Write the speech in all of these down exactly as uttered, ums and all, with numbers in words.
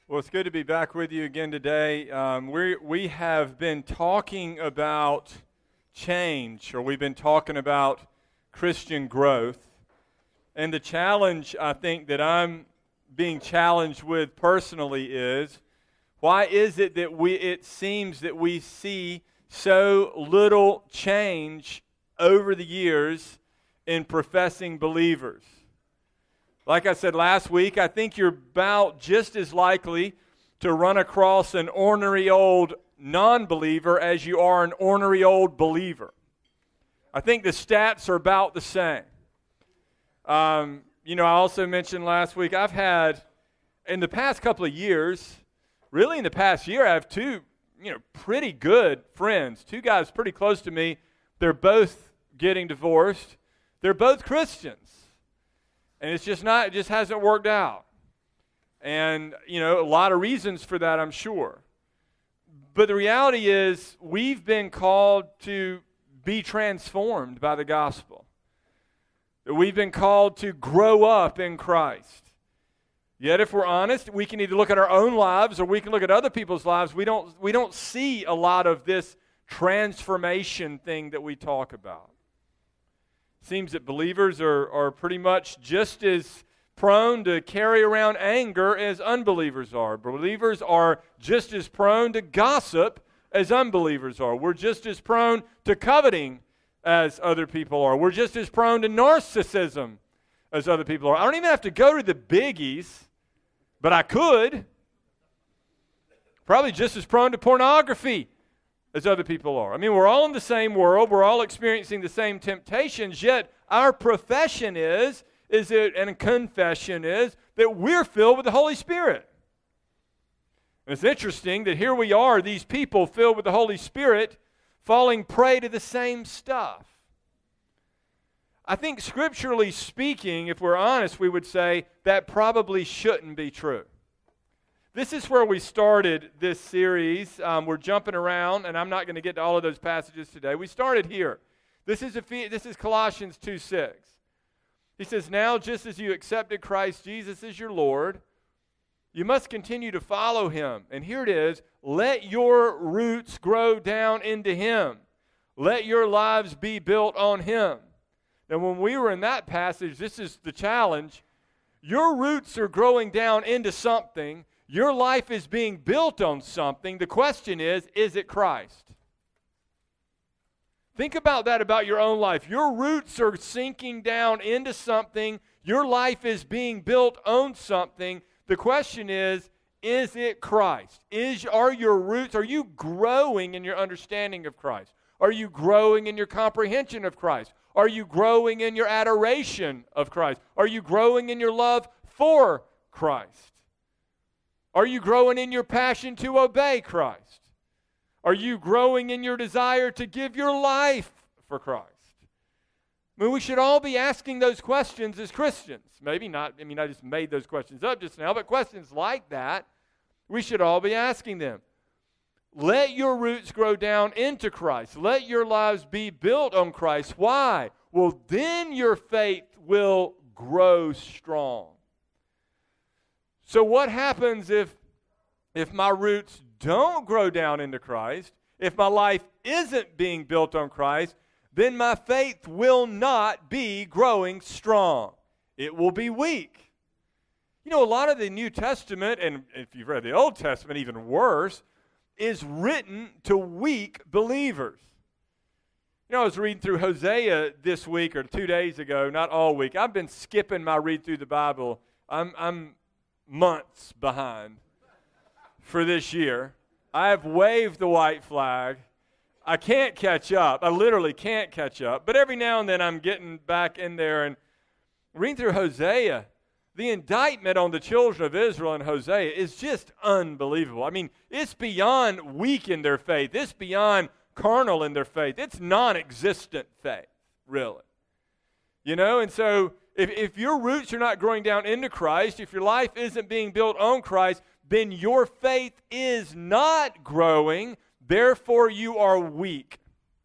Well, it's good to be back with you again today. Um, we we have been talking about change, or we've been talking about Christian growth. And the challenge, I think, that I'm being challenged with personally is, why is it that we it seems that we see so little change over the years in professing believers? Like I said last week, I think you're about just as likely to run across an ornery old non-believer as you are an ornery old believer. I think the stats are about the same. Um, you know, I also mentioned last week, I've had, in the past couple of years, really in the past year, I have two, you know, pretty good friends, two guys pretty close to me. They're both getting divorced. They're both Christians. And it's just not, it just hasn't worked out. And, you know, a lot of reasons for that, I'm sure. But the reality is, we've been called to be transformed by the gospel. We've been called to grow up in Christ. Yet, if we're honest, we can either look at our own lives or we can look at other people's lives. We don't, we don't see a lot of this transformation thing that we talk about. Seems that believers are, are pretty much just as prone to carry around anger as unbelievers are. Believers are just as prone to gossip as unbelievers are. We're just as prone to coveting as other people are. We're just as prone to narcissism as other people are. I don't even have to go to the biggies, but I could. Probably just as prone to pornography as other people are. I mean, we're all in the same world. We're all experiencing the same temptations, yet our profession is, is it, and confession is, that we're filled with the Holy Spirit. And it's interesting that here we are, these people filled with the Holy Spirit, falling prey to the same stuff. I think scripturally speaking, if we're honest, we would say that probably shouldn't be true. This is where we started this series. Um, we're jumping around, and I'm not going to get to all of those passages today. We started here. This is, Ephes- this is Colossians two six. He says, "Now just as you accepted Christ Jesus as your Lord, you must continue to follow Him." And here it is, "Let your roots grow down into Him. Let your lives be built on Him." Now when we were in that passage, this is the challenge. Your roots are growing down into something. Your life is being built on something. The question is, is it Christ? Think about that about your own life. Your roots are sinking down into something. Your life is being built on something. The question is, is it Christ? Is, are your roots, are you growing in your understanding of Christ? Are you growing in your comprehension of Christ? Are you growing in your adoration of Christ? Are you growing in your love for Christ? Are you growing in your passion to obey Christ? Are you growing in your desire to give your life for Christ? I mean, we should all be asking those questions as Christians. Maybe not, I mean, I just made those questions up just now, but questions like that, we should all be asking them. Let your roots grow down into Christ. Let your lives be built on Christ. Why? Well, then your faith will grow strong. So what happens if, if my roots don't grow down into Christ, if my life isn't being built on Christ, then my faith will not be growing strong. It will be weak. You know, a lot of the New Testament, and if you've read the Old Testament, even worse, is written to weak believers. You know, I was reading through Hosea this week or two days ago, not all week. I've been skipping my read through the Bible. I'm, I'm months behind for this year. I have waved the white flag. I can't catch up. I literally can't catch up. But every now and then I'm getting back in there and reading through Hosea. The indictment on the children of Israel in Hosea is just unbelievable. I mean, it's beyond weak in their faith. It's beyond carnal in their faith. It's non-existent faith, really. You know, and so if, if your roots are not growing down into Christ, if your life isn't being built on Christ, then your faith is not growing. Therefore, you are weak.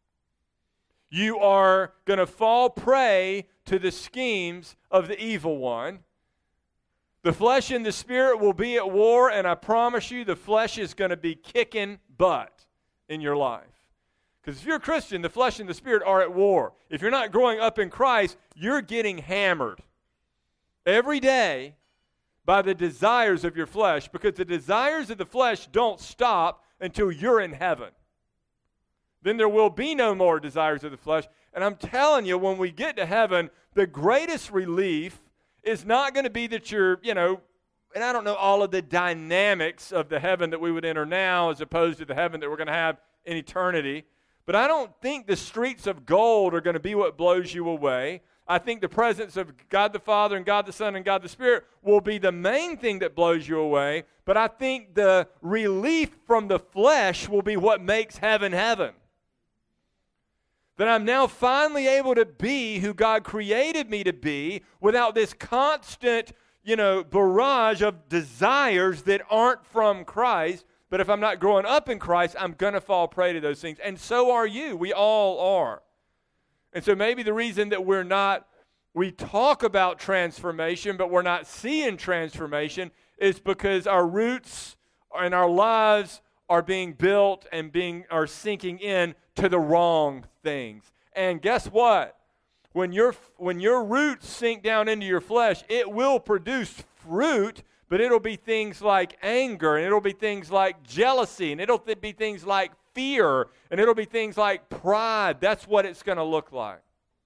You are going to fall prey to the schemes of the evil one. The flesh and the spirit will be at war, and I promise you the flesh is going to be kicking butt in your life. Because if you're a Christian, the flesh and the spirit are at war. If you're not growing up in Christ, you're getting hammered every day by the desires of your flesh, because the desires of the flesh don't stop until you're in heaven. Then there will be no more desires of the flesh. And I'm telling you, when we get to heaven, the greatest relief is not going to be that you're, you know, and I don't know all of the dynamics of the heaven that we would enter now as opposed to the heaven that we're going to have in eternity. But I don't think the streets of gold are going to be what blows you away. I think the presence of God the Father and God the Son and God the Spirit will be the main thing that blows you away. But I think the relief from the flesh will be what makes heaven heaven. That I'm now finally able to be who God created me to be without this constant, you know, barrage of desires that aren't from Christ. But if I'm not growing up in Christ, I'm going to fall prey to those things. And so are you. We all are. And so maybe the reason that we're not, we talk about transformation, but we're not seeing transformation is because our roots and our lives are being built and being are sinking in to the wrong things. And guess what? When your when your roots sink down into your flesh, it will produce fruit, but it'll be things like anger, and it'll be things like jealousy, and it'll th- be things like fear, and it'll be things like pride. That's what it's going to look like.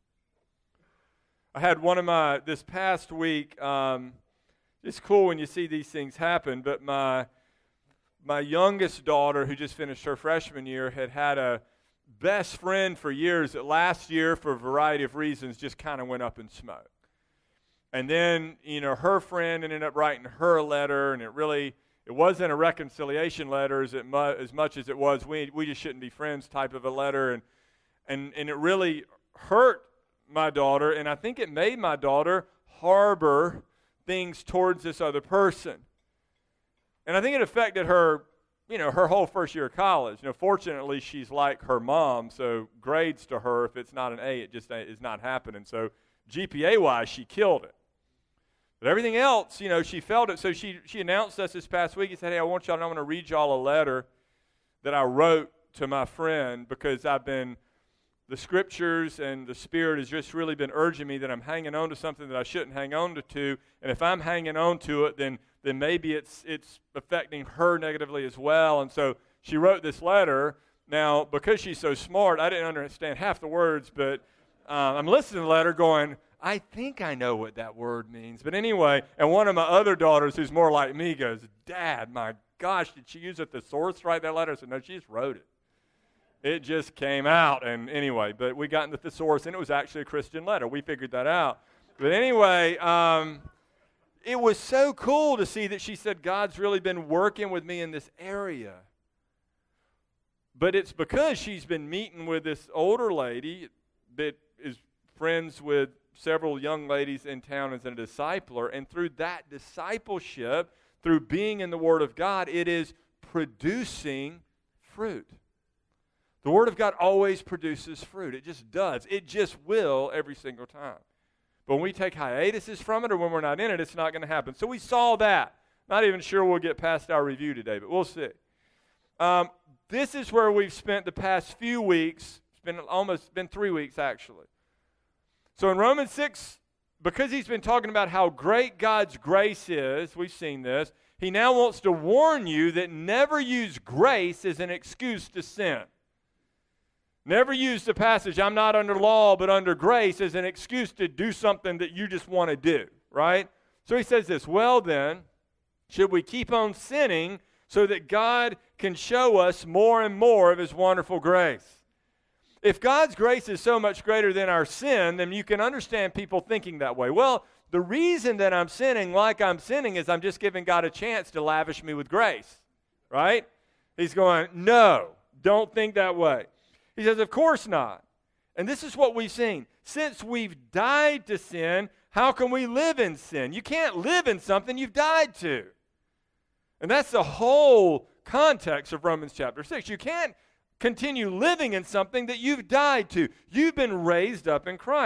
I had one of my, this past week, um, it's cool when you see these things happen, but my my youngest daughter, who just finished her freshman year, had had a best friend for years that last year, for a variety of reasons, just kind of went up in smoke. And then, you know, her friend ended up writing her a letter, and it really, it wasn't a reconciliation letter as, it mu- as much as it was, we we just shouldn't be friends type of a letter. And, and, and it really hurt my daughter, and I think it made my daughter harbor things towards this other person. And I think it affected her, you know, her whole first year of college. You know, fortunately, she's like her mom, so grades to her, if it's not an A, it just is not happening. So G P A-wise, she killed it. But everything else, you know, she felt it. So she she announced us this past week and said, hey, I want y'all to know, I'm going to read y'all a letter that I wrote to my friend, because I've been, the scriptures and the Spirit has just really been urging me that I'm hanging on to something that I shouldn't hang on to. And if I'm hanging on to it, then then maybe it's it's affecting her negatively as well. And so she wrote this letter. Now, because she's so smart, I didn't understand half the words, but uh, I'm listening to the letter going, I think I know what that word means. But anyway, and one of my other daughters, who's more like me, goes, Dad, my gosh, did she use a thesaurus to write that letter? I said, no, she just wrote it. It just came out. And anyway, but we got in the thesaurus, and it was actually a Christian letter. We figured that out. But anyway, um, it was so cool to see that she said, God's really been working with me in this area. But it's because she's been meeting with this older lady that is friends with several young ladies in town as a discipler. And through that discipleship, through being in the Word of God, it is producing fruit. The Word of God always produces fruit. It just does. It just will every single time. But when we take hiatuses from it, or when we're not in it, it's not going to happen. So we saw that. Not even sure we'll get past our review today, but we'll see. Um, this is where we've spent the past few weeks. It's been almost been three weeks, actually. So in Romans six, because he's been talking about how great God's grace is, we've seen this, he now wants to warn you that never use grace as an excuse to sin. Never use the passage, I'm not under law but under grace, as an excuse to do something that you just want to do, right? So he says this, well then, should we keep on sinning so that God can show us more and more of his wonderful grace? If God's grace is so much greater than our sin, then you can understand people thinking that way. Well, the reason that I'm sinning like I'm sinning is I'm just giving God a chance to lavish me with grace, right? He's going, no, don't think that way. He says, of course not. And this is what we've seen. Since we've died to sin, how can we live in sin? You can't live in something you've died to. And that's the whole context of Romans chapter six. You can't continue living in something that you've died to. You've been raised up in Christ.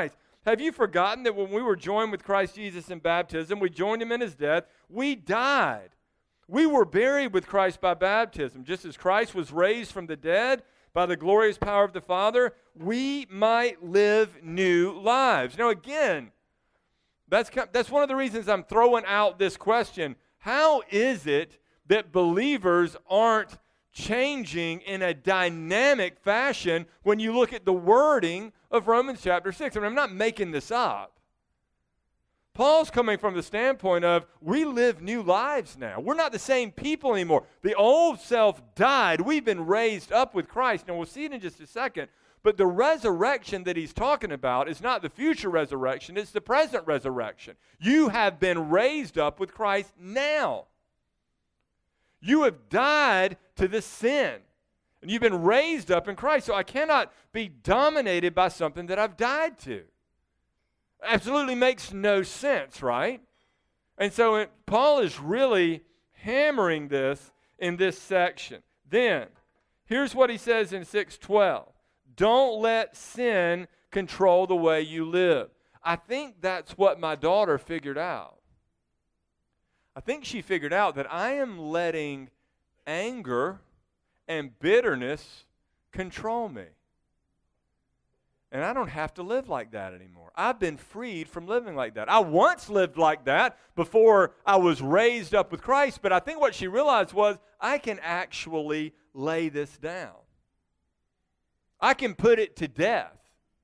Have you forgotten that when we were joined with Christ Jesus in baptism, we joined him in his death, we died. We were buried with Christ by baptism. Just as Christ was raised from the dead by the glorious power of the Father, we might live new lives. Now again, that's, that's one of the reasons I'm throwing out this question. How is it that believers aren't changing in a dynamic fashion when you look at the wording of Romans chapter six? I mean, I'm not making this up. Paul's coming from the standpoint of we live new lives now. We're not the same people anymore. The old self died. We've been raised up with Christ. Now, we'll see it in just a second. But the resurrection that he's talking about is not the future resurrection. It's the present resurrection. You have been raised up with Christ now. You have died to the sin. And you've been raised up in Christ. So I cannot be dominated by something that I've died to. Absolutely makes no sense, right? And so it, Paul is really hammering this in this section. Then, here's what he says in six twelve. Don't let sin control the way you live. I think that's what my daughter figured out. I think she figured out that I am letting anger and bitterness control me. And I don't have to live like that anymore. I've been freed from living like that. I once lived like that before I was raised up with Christ, but I think what she realized was I can actually lay this down. I can put it to death.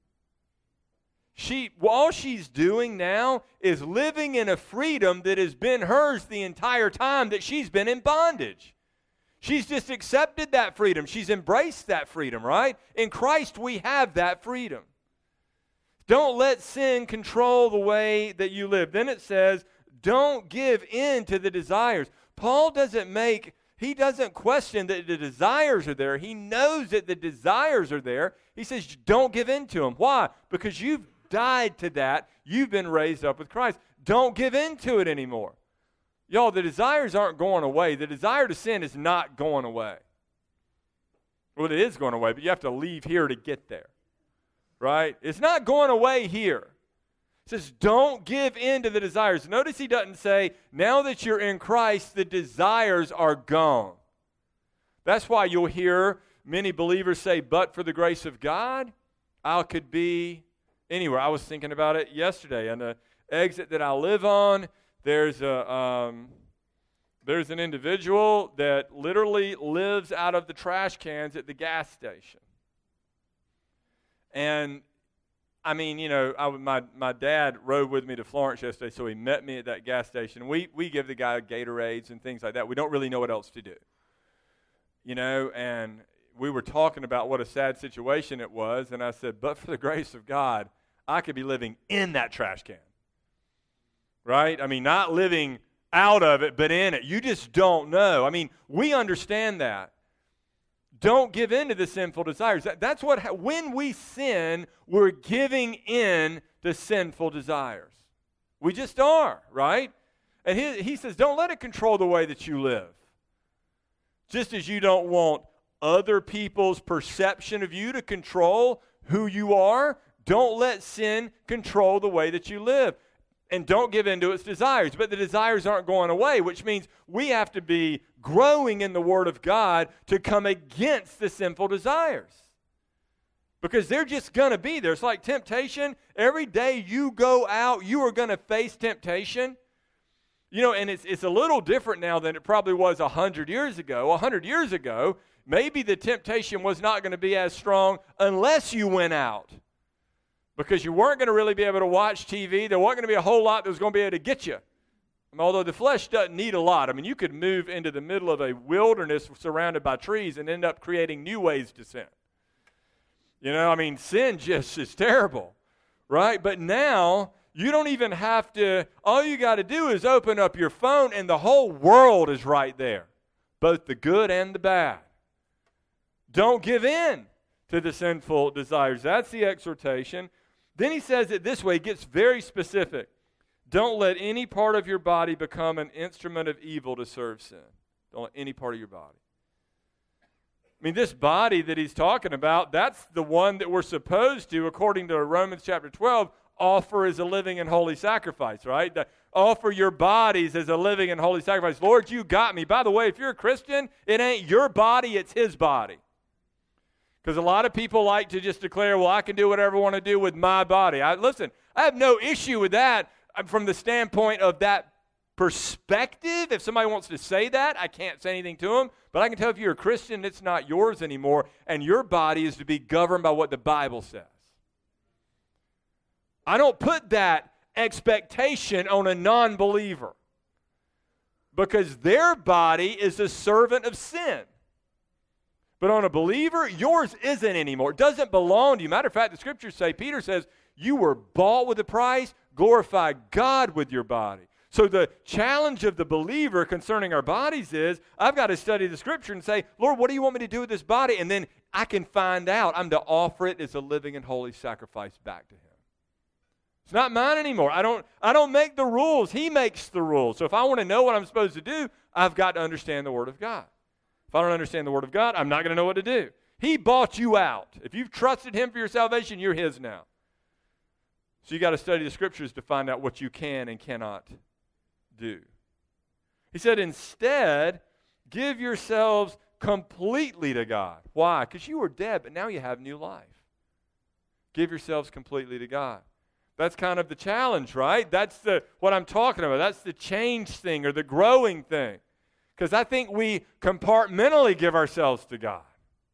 She, all she's doing now is living in a freedom that has been hers the entire time that she's been in bondage. She's just accepted that freedom. She's embraced that freedom, right? In Christ, we have that freedom. Don't let sin control the way that you live. Then it says, don't give in to the desires. Paul doesn't make, he doesn't question that the desires are there. He knows that the desires are there. He says, don't give in to them. Why? Because you've died to that. You've been raised up with Christ. Don't give in to it anymore. Y'all, the desires aren't going away. The desire to sin is not going away. Well, it is going away, but you have to leave here to get there. Right? It's not going away here. It says, don't give in to the desires. Notice he doesn't say, now that you're in Christ, the desires are gone. That's why you'll hear many believers say, but for the grace of God, I could be anywhere. I was thinking about it yesterday. On the exit that I live on, There's a um, there's an individual that literally lives out of the trash cans at the gas station. And, I mean, you know, I, my my dad rode with me to Florence yesterday, so he met me at that gas station. We we give the guy Gatorades and things like that. We don't really know what else to do. You know, and we were talking about what a sad situation it was, and I said, but for the grace of God, I could be living in that trash can. Right? I mean, not living out of it, but in it. You just don't know. I mean, we understand that. Don't give in to the sinful desires. That, that's what, when we sin, we're giving in to sinful desires. We just are, right? And he, he says, don't let it control the way that you live. Just as you don't want other people's perception of you to control who you are, don't let sin control the way that you live. And don't give in to its desires. But the desires aren't going away, which means we have to be growing in the Word of God to come against the sinful desires. Because they're just going to be there. It's like temptation. Every day you go out, you are going to face temptation. You know, and it's it's a little different now than it probably was one hundred years ago. one hundred years ago, maybe the temptation was not going to be as strong unless you went out. Because you weren't going to really be able to watch T V. There wasn't going to be a whole lot that was going to be able to get you. I mean, although the flesh doesn't need a lot. I mean, you could move into the middle of a wilderness surrounded by trees and end up creating new ways to sin. You know, I mean, sin just is terrible, right? But now, you don't even have to, all you got to do is open up your phone and the whole world is right there, both the good and the bad. Don't give in to the sinful desires. That's the exhortation. Then he says it this way, it gets very specific. Don't let any part of your body become an instrument of evil to serve sin. Don't let any part of your body. I mean, this body that he's talking about, that's the one that we're supposed to, according to Romans chapter twelve, offer as a living and holy sacrifice, right? The, offer your bodies as a living and holy sacrifice. Lord, you got me. By the way, if you're a Christian, it ain't your body, it's his body. Because a lot of people like to just declare, well, I can do whatever I want to do with my body. I, listen, I have no issue with that from the standpoint of that perspective. If somebody wants to say that, I can't say anything to them. But I can tell if you're a Christian, it's not yours anymore, and your body is to be governed by what the Bible says. I don't put that expectation on a non-believer because their body is a servant of sin. But on a believer, yours isn't anymore. It doesn't belong to you. Matter of fact, the scriptures say, Peter says, you were bought with a price, glorify God with your body. So the challenge of the believer concerning our bodies is, I've got to study the scripture and say, Lord, what do you want me to do with this body? And then I can find out I'm to offer it as a living and holy sacrifice back to him. It's not mine anymore. I don't, I don't make the rules. He makes the rules. So if I want to know what I'm supposed to do, I've got to understand the Word of God. If I don't understand the Word of God, I'm not going to know what to do. He bought you out. If you've trusted him for your salvation, you're his now. So you got to study the scriptures to find out what you can and cannot do. He said, instead, give yourselves completely to God. Why? Because you were dead, but now you have new life. Give yourselves completely to God. That's kind of the challenge, right? That's the what I'm talking about. That's the change thing or the growing thing. Because I think we compartmentally give ourselves to God.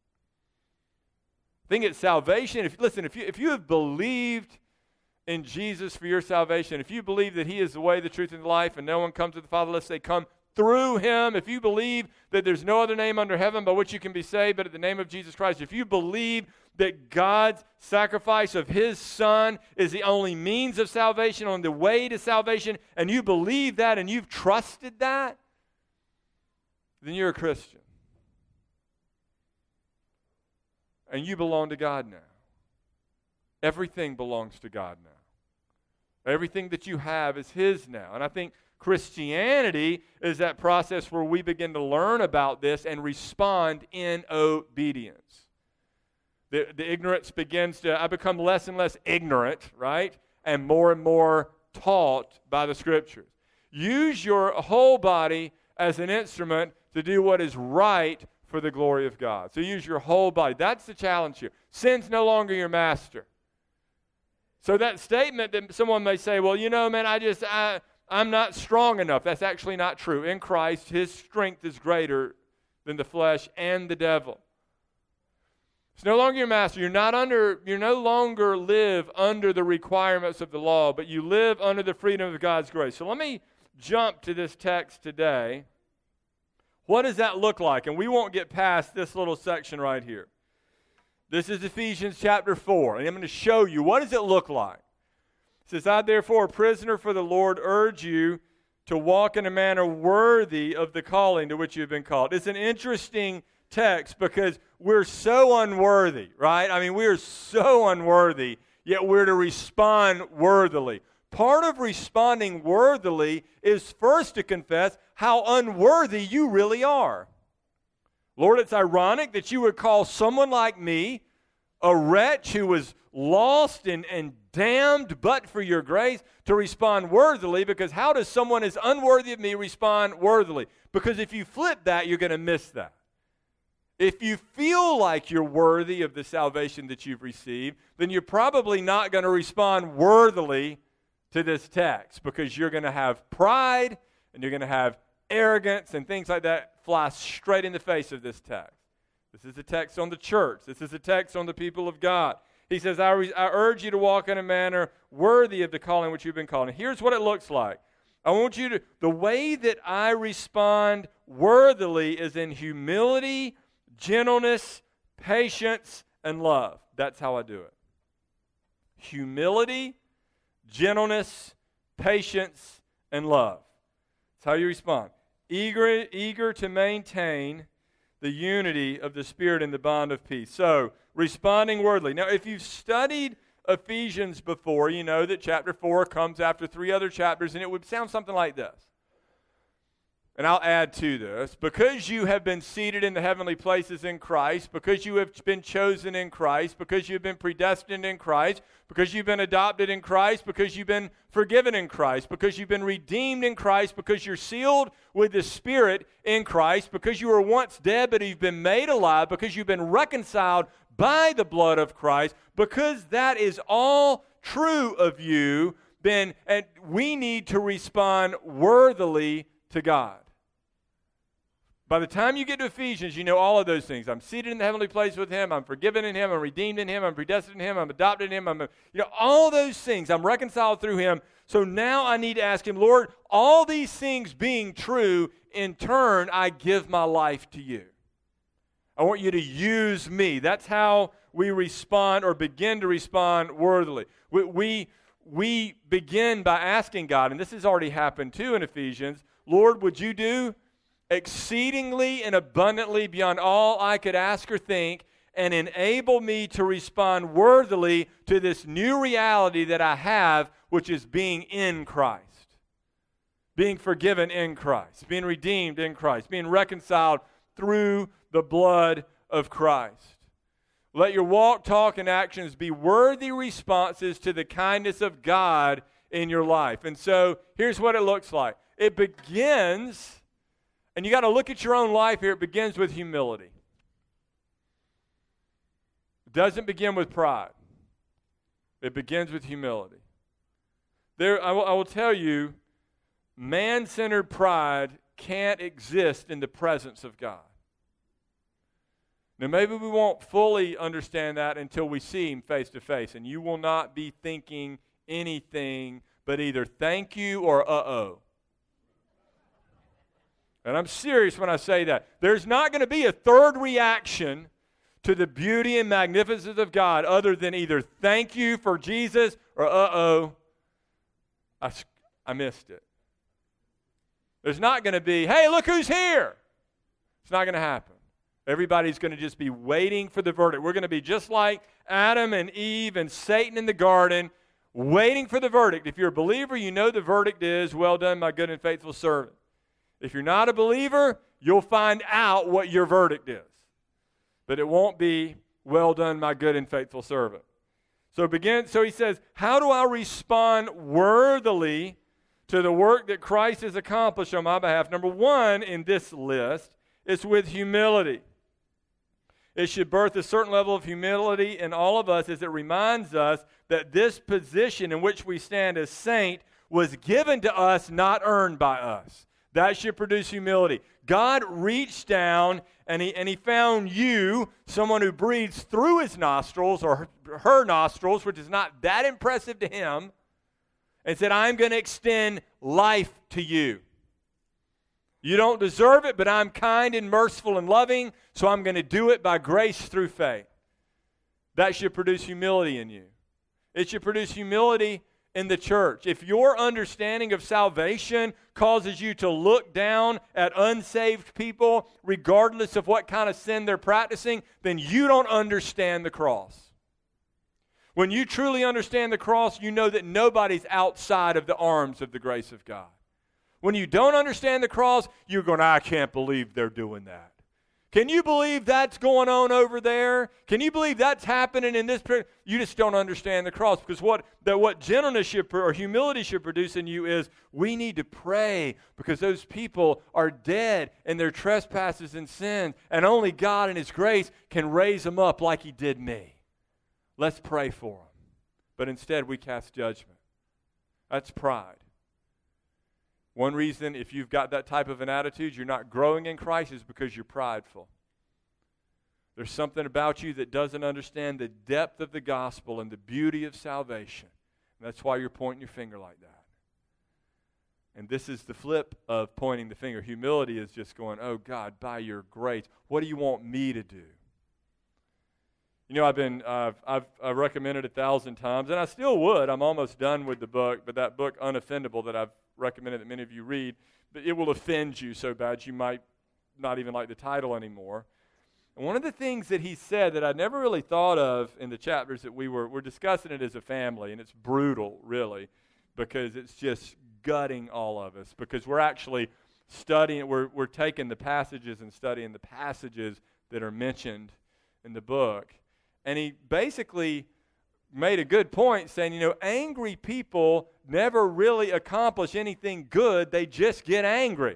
I think it's salvation. If listen, if you if you have believed in Jesus for your salvation, if you believe that he is the way, the truth, and the life, and no one comes to the Father unless they come through him, if you believe that there's no other name under heaven by which you can be saved but at the name of Jesus Christ, if you believe that God's sacrifice of his Son is the only means of salvation, on the way to salvation, and you believe that and you've trusted that, then you're a Christian. And you belong to God now. Everything belongs to God now. Everything that you have is his now. And I think Christianity is that process where we begin to learn about this and respond in obedience. The, the ignorance begins to, I become less and less ignorant, right? And more and more taught by the scriptures. Use your whole body as an instrument to do what is right for the glory of God. So use your whole body. That's the challenge here. Sin's no longer your master. So that statement that someone may say, well, you know, man, I just, I, I'm not strong enough. That's actually not true. In Christ, his strength is greater than the flesh and the devil. It's no longer your master. You're not under, you no longer live under the requirements of the law, but you live under the freedom of God's grace. So let me jump to this text today. What does that look like? And we won't get past this little section right here. This is Ephesians chapter four, and I'm going to show you what does it look like. It says, I therefore, a prisoner for the Lord, urge you to walk in a manner worthy of the calling to which you have been called. It's an interesting text because we're so unworthy, right? I mean, we are so unworthy, yet we're to respond worthily. Part of responding worthily is first to confess how unworthy you really are. Lord, it's ironic that you would call someone like me, a wretch who was lost and, and damned but for your grace, to respond worthily, because how does someone as unworthy of me respond worthily? Because if you flip that, you're going to miss that. If you feel like you're worthy of the salvation that you've received, then you're probably not going to respond worthily to this text, because you're going to have pride and you're going to have arrogance and things like that fly straight in the face of this text. This is a text on the church. This is a text on the people of God. He says, I, re- I urge you to walk in a manner worthy of the calling which you've been called. And here's what it looks like. I want you to, the way that I respond worthily is in humility, gentleness, patience, and love. That's how I do it. Humility, gentleness, patience, and love. That's how you respond. Eager, eager to maintain the unity of the Spirit in the bond of peace. So, responding worthily. Now, if you've studied Ephesians before, you know that chapter four comes after three other chapters, and it would sound something like this. And I'll add to this, because you have been seated in the heavenly places in Christ, because you have been chosen in Christ, because you've been predestined in Christ, because you've been adopted in Christ, because you've been forgiven in Christ, because you've been redeemed in Christ, because you're sealed with the Spirit in Christ, because you were once dead but you've been made alive, because you've been reconciled by the blood of Christ, because that is all true of you, then and we need to respond worthily to God. By the time you get to Ephesians, you know all of those things. I'm seated in the heavenly place with Him. I'm forgiven in Him. I'm redeemed in Him. I'm predestined in Him. I'm adopted in Him. I'm, you know, all those things. I'm reconciled through Him. So now I need to ask Him, Lord, all these things being true, in turn, I give my life to you. I want you to use me. That's how we respond or begin to respond worthily. We, we, we begin by asking God, and this has already happened too in Ephesians, Lord, would you do exceedingly and abundantly beyond all I could ask or think, and enable me to respond worthily to this new reality that I have, which is being in Christ, being forgiven in Christ, being redeemed in Christ, being reconciled through the blood of Christ. Let your walk, talk, and actions be worthy responses to the kindness of God in your life. And so here's what it looks like. It begins... And you got to look at your own life here. It begins with humility. It doesn't begin with pride. It begins with humility. There, I will, I will tell you, man-centered pride can't exist in the presence of God. Now, maybe we won't fully understand that until we see Him face to face, and you will not be thinking anything but either thank you or uh-oh. And I'm serious when I say that. There's not going to be a third reaction to the beauty and magnificence of God other than either thank you for Jesus or uh-oh, I, I missed it. There's not going to be, hey, look who's here. It's not going to happen. Everybody's going to just be waiting for the verdict. We're going to be just like Adam and Eve and Satan in the garden, waiting for the verdict. If you're a believer, you know the verdict is, well done, my good and faithful servant. If you're not a believer, you'll find out what your verdict is. But it won't be, well done, my good and faithful servant. So begin. So he says, how do I respond worthily to the work that Christ has accomplished on my behalf? Number one in this list is with humility. It should birth a certain level of humility in all of us as it reminds us that this position in which we stand as saint was given to us, not earned by us. That should produce humility. God reached down and he, and he found you, someone who breathes through his nostrils or her, her nostrils, which is not that impressive to him, and said, I'm going to extend life to you. You don't deserve it, but I'm kind and merciful and loving, so I'm going to do it by grace through faith. That should produce humility in you. It should produce humility in the church. If your understanding of salvation causes you to look down at unsaved people, regardless of what kind of sin they're practicing, then you don't understand the cross. When you truly understand the cross, you know that nobody's outside of the arms of the grace of God. When you don't understand the cross, you're going, I can't believe they're doing that. Can you believe that's going on over there? Can you believe that's happening in this? You just don't understand the cross, because what that what gentleness should or humility should produce in you is we need to pray because those people are dead in their trespasses and sins, and only God in His grace can raise them up like He did me. Let's pray for them. But instead we cast judgment. That's pride. One reason, if you've got that type of an attitude, you're not growing in Christ, is because you're prideful. There's something about you that doesn't understand the depth of the gospel and the beauty of salvation. And that's why you're pointing your finger like that. And this is the flip of pointing the finger. Humility is just going, oh God, by your grace, what do you want me to do? You know, I've been, uh, I've, I've recommended a thousand times, and I still would. I'm almost done with the book, but that book, Unoffendable, that I've recommended that many of you read, but it will offend you so bad you might not even like the title anymore. And one of the things that he said that I never really thought of in the chapters that we were, we're discussing it as a family, and it's brutal, really, because it's just gutting all of us, because we're actually studying, we're, we're taking the passages and studying the passages that are mentioned in the book. And he basically made a good point saying, you know, angry people never really accomplish anything good. They just get angry.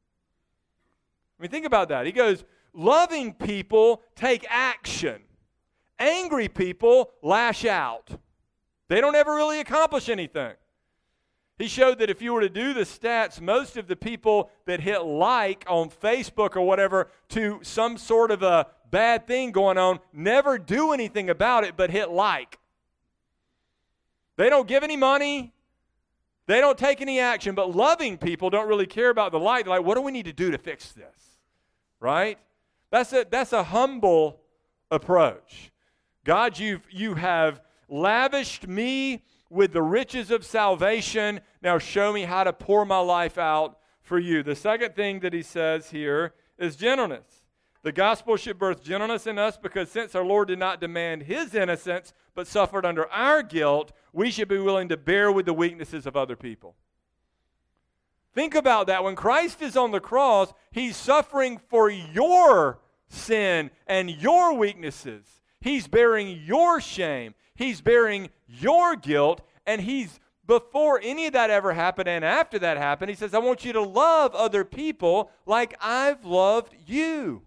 I mean, think about that. He goes, loving people take action. Angry people lash out. They don't ever really accomplish anything. He showed that if you were to do the stats, most of the people that hit like on Facebook or whatever to some sort of a bad thing going on never do anything about it but hit like. They don't give any money. They don't take any action. But loving people don't really care about the like. They're like, what do we need to do to fix this? Right? That's a, that's a humble approach. God, you've, you have lavished me with the riches of salvation. Now show me how to pour my life out for you. The second thing that he says here is gentleness. The gospel should birth gentleness in us because since our Lord did not demand his innocence but suffered under our guilt, we should be willing to bear with the weaknesses of other people. Think about that. When Christ is on the cross, he's suffering for your sin and your weaknesses. He's bearing your shame. He's bearing your guilt, and he's, before any of that ever happened and after that happened, he says, I want you to love other people like I've loved you.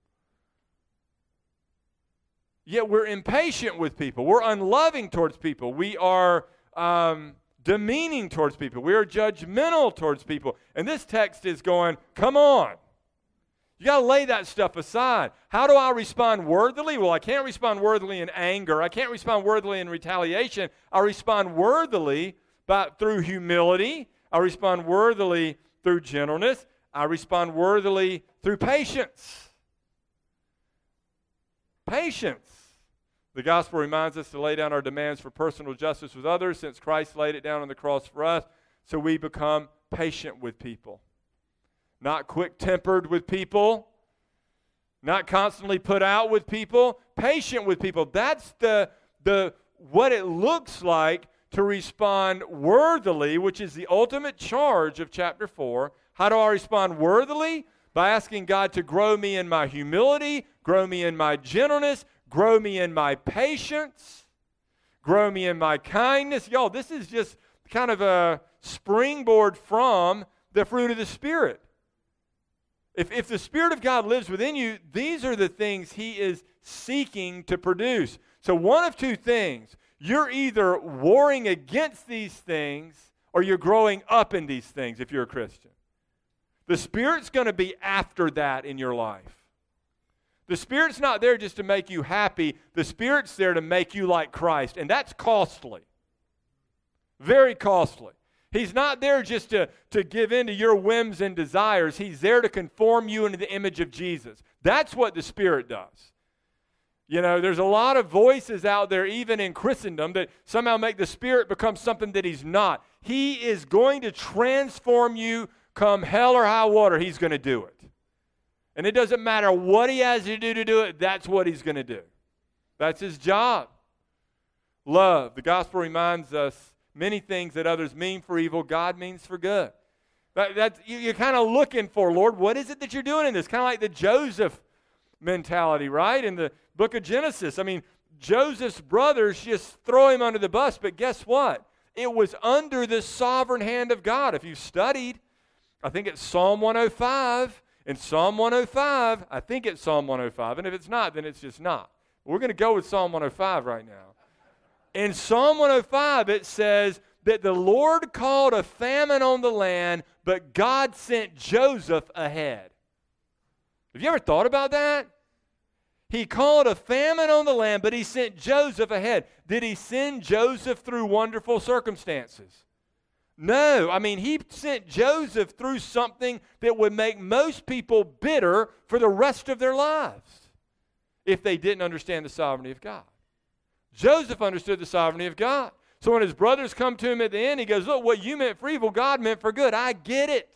Yet we're impatient with people. We're unloving towards people. We are um, demeaning towards people. We are judgmental towards people. And this text is going, come on. You got to lay that stuff aside. How do I respond worthily? Well, I can't respond worthily in anger. I can't respond worthily in retaliation. I respond worthily by, through humility. I respond worthily through gentleness. I respond worthily through patience. Patience. The gospel reminds us to lay down our demands for personal justice with others since Christ laid it down on the cross for us, so we become patient with people. Not quick-tempered with people, not constantly put out with people, patient with people. That's the, the what it looks like to respond worthily, which is the ultimate charge of chapter four. How do I respond worthily? By asking God to grow me in my humility, grow me in my gentleness, grow me in my patience, grow me in my kindness. Y'all, this is just kind of a springboard from the fruit of the Spirit. If, if the Spirit of God lives within you, these are the things he is seeking to produce. So one of two things. You're either warring against these things or you're growing up in these things if you're a Christian. The Spirit's going to be after that in your life. The Spirit's not there just to make you happy. The Spirit's there to make you like Christ, and that's costly. Very costly. He's not there just to, to give in to your whims and desires. He's there to conform you into the image of Jesus. That's what the Spirit does. You know, there's a lot of voices out there, even in Christendom, that somehow make the Spirit become something that he's not. He is going to transform you come hell or high water. He's going to do it. And it doesn't matter what he has to do to do it. That's what he's going to do. That's his job. Love. The gospel reminds us many things that others mean for evil, God means for good. That, that's, you're kind of looking for, Lord, what is it that you're doing in this? Kind of like the Joseph mentality, right? In the book of Genesis. I mean, Joseph's brothers just throw him under the bus, but guess what? It was under the sovereign hand of God. If you've studied, I think it's Psalm one oh five. In Psalm one oh five, I think it's Psalm one oh five, and if it's not, then it's just not. We're going to go with Psalm one oh five right now. In Psalm one oh five, it says that the Lord called a famine on the land, but God sent Joseph ahead. Have you ever thought about that? He called a famine on the land, but he sent Joseph ahead. Did he send Joseph through wonderful circumstances? No. I mean, he sent Joseph through something that would make most people bitter for the rest of their lives if they didn't understand the sovereignty of God. Joseph understood the sovereignty of God. So when his brothers come to him at the end, he goes, look, what you meant for evil, God meant for good. I get it.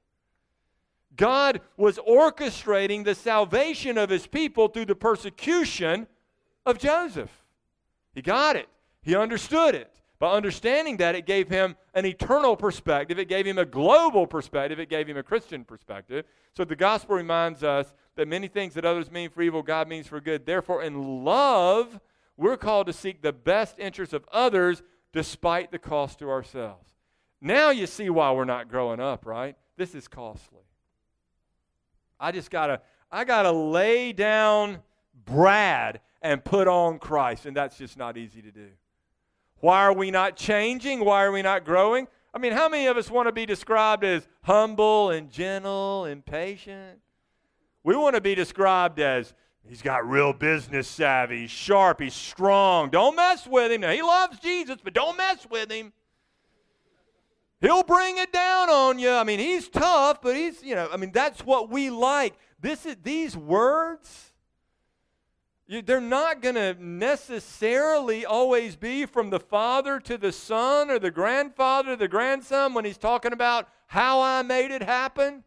God was orchestrating the salvation of his people through the persecution of Joseph. He got it. He understood it. By understanding that, it gave him an eternal perspective. It gave him a global perspective. It gave him a Christian perspective. So the gospel reminds us that many things that others mean for evil, God means for good. Therefore, in love, we're called to seek the best interests of others despite the cost to ourselves. Now you see why we're not growing up, right? This is costly. I just got to, I got to lay down Brad and put on Christ, and that's just not easy to do. Why are we not changing? Why are we not growing? I mean, how many of us want to be described as humble and gentle and patient? We want to be described as, he's got real business savvy, he's sharp, he's strong. Don't mess with him. Now, he loves Jesus, but don't mess with him. He'll bring it down on you. I mean, he's tough, but he's, you know, I mean, that's what we like. This is, these words, you, they're not going to necessarily always be from the father to the son or the grandfather to the grandson when he's talking about how I made it happen.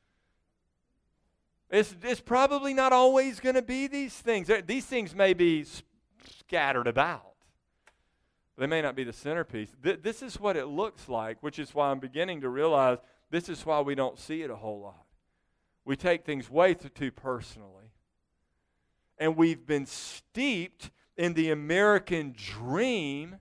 It's, it's probably not always going to be these things. These things may be scattered about. They may not be the centerpiece. Th- this is what it looks like, which is why I'm beginning to realize this is why we don't see it a whole lot. We take things way too, too personally. And we've been steeped in the American dream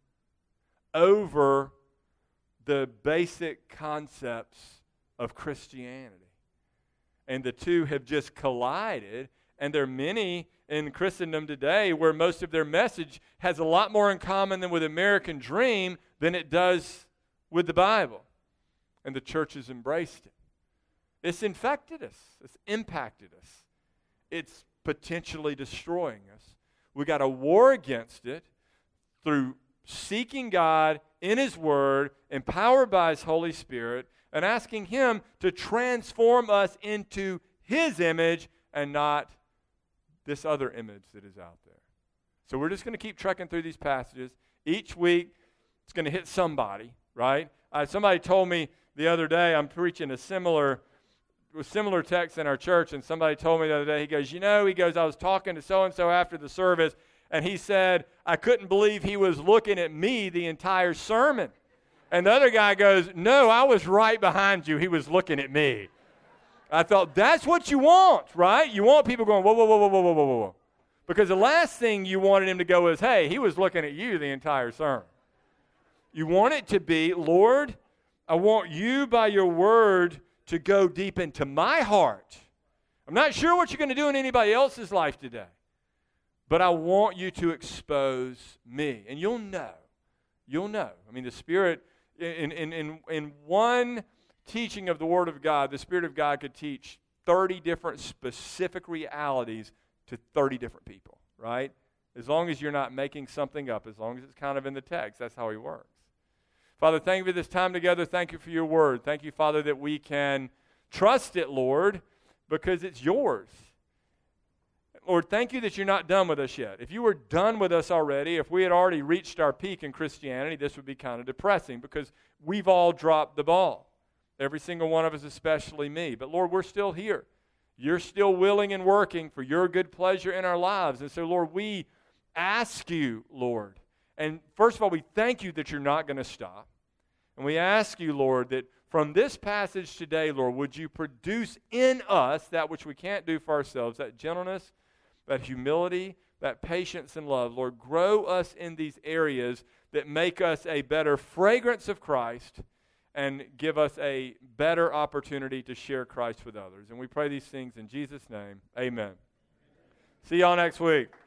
over the basic concepts of Christianity. And the two have just collided, and there are many in Christendom today where most of their message has a lot more in common than with American dream than it does with the Bible. And the church has embraced it. It's infected us. It's impacted us. It's potentially destroying us. We got a war against it through seeking God in His Word, empowered by His Holy Spirit, and asking Him to transform us into His image and not this other image that is out there. So we're just going to keep trekking through these passages. Each week, it's going to hit somebody, right? Uh, somebody told me the other day, I'm preaching a similar with similar text in our church, and somebody told me the other day, he goes, you know, he goes, I was talking to so-and-so after the service, and he said, I couldn't believe he was looking at me the entire sermon. And the other guy goes, no, I was right behind you. He was looking at me. I thought, that's what you want, right? You want people going, whoa, whoa, whoa, whoa, whoa, whoa, whoa, whoa. Because the last thing you wanted him to go is, hey, he was looking at you the entire sermon. You want it to be, Lord, I want you by your word to go deep into my heart. I'm not sure what you're going to do in anybody else's life today, but I want you to expose me. And you'll know. You'll know. I mean, the Spirit, in, in, in, in one teaching of the Word of God, the Spirit of God could teach thirty different specific realities to thirty different people, right? As long as you're not making something up, as long as it's kind of in the text, that's how He works. Father, thank you for this time together. Thank you for your word. Thank you, Father, that we can trust it, Lord, because it's yours. Lord, thank you that you're not done with us yet. If you were done with us already, if we had already reached our peak in Christianity, this would be kind of depressing because we've all dropped the ball. Every single one of us, especially me. But Lord, we're still here. You're still willing and working for your good pleasure in our lives. And so, Lord, we ask you, Lord, and first of all, we thank you that you're not going to stop. And we ask you, Lord, that from this passage today, Lord, would you produce in us that which we can't do for ourselves, that gentleness, that humility, that patience and love. Lord, grow us in these areas that make us a better fragrance of Christ and give us a better opportunity to share Christ with others. And we pray these things in Jesus' name. Amen. See y'all next week.